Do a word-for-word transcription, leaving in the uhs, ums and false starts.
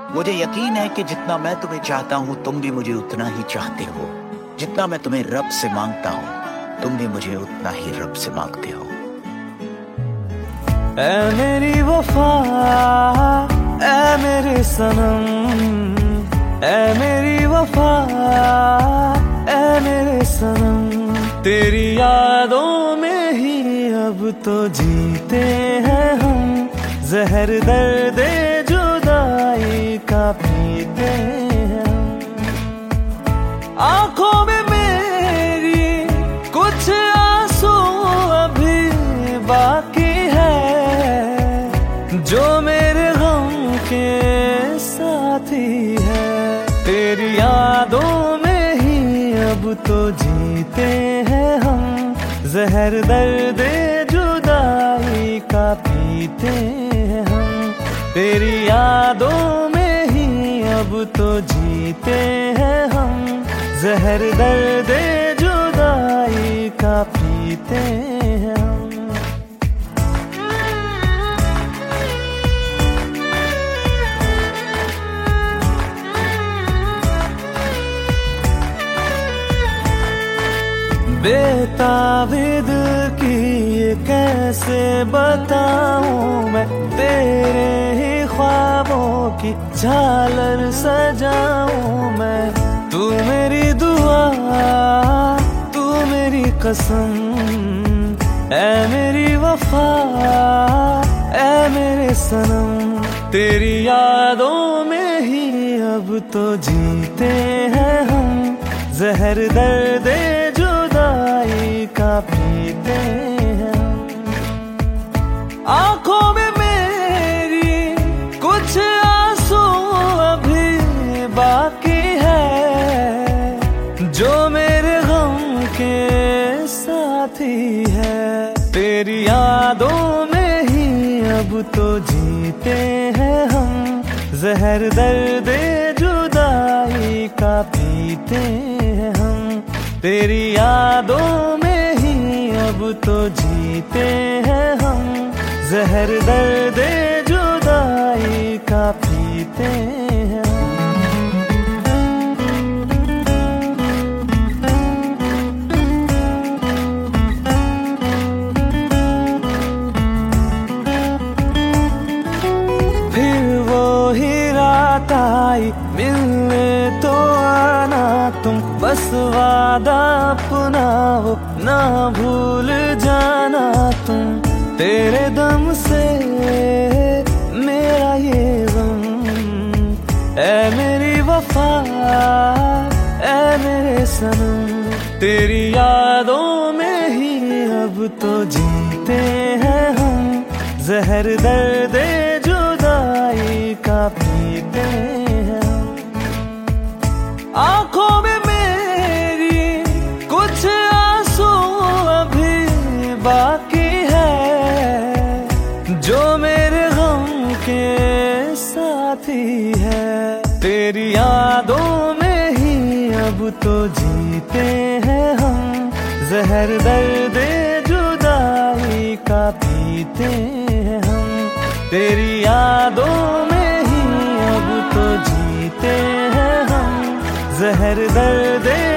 मुझे यकीन है कि जितना मैं तुम्हें चाहता हूँ तुम भी मुझे उतना ही चाहते हो। जितना मैं तुम्हें रब से मांगता हूँ तुम भी मुझे उतना ही रब से मांगते हो। ऐ मेरी वफा, ऐ मेरे सनम, ऐ मेरी वफा, ऐ मेरे सनम, तेरी यादों में ही अब तो जीते हैं हम, जहर दर्द जुदाई का पीते हैं हम। आंखों में मेरी कुछ आंसू अभी बाकी है, जो मेरे गम के साथी है, तेरी यादों में ही अब तो जीते हैं हम, जहर दर्द जुदाई का पीते हैं हम, तेरी यादों में ही अब तो जीते हैं हम, जहर दर्द जुदाई का पीते हैं हम। बेताबिद की ये कैसे बताऊं मैं, तेरे ही ख्वाबों की झालर सजाऊं मैं, तू मेरी दुआ, तू मेरी कसम, ऐ मेरी वफा, ऐ मेरे सनम, तेरी यादों में ही अब तो जीते हैं हम, जहर दर्द जुदाई का पीते हैं हम। आंखों में मेरी कुछ आंसू अभी बाकी है, जो मेरे गम के साथी है, तेरी यादों में ही अब तो जीते हैं हम, जहर दर्द जुदाई का पीते हैं हम, तेरी यादों में ही अब तो जीते हैं हम, जहर दर्द जुदाई का पीते हैं हम। फिर वो ही रात आई मिलने तो आना तुम, बस वादा अपना वो ना भूल जाना तुम, तेरे दम से मेरा ये गम, ऐ मेरी वफा, ऐ मेरे सनम, तेरी यादों में ही अब तो जीते हैं हम, जहर दर्द जुदाई का पीते हैं हम। आंखों में मेरी कुछ आंसू अभी बाकी है, जो मेरे गम के साथी है, तेरी यादों में ही अब तो जीते हैं हम, जहर दर्द जुदाई का पीते हैं हम, तेरी यादों में ही अब तो जीते हैं हम, जहर दर्द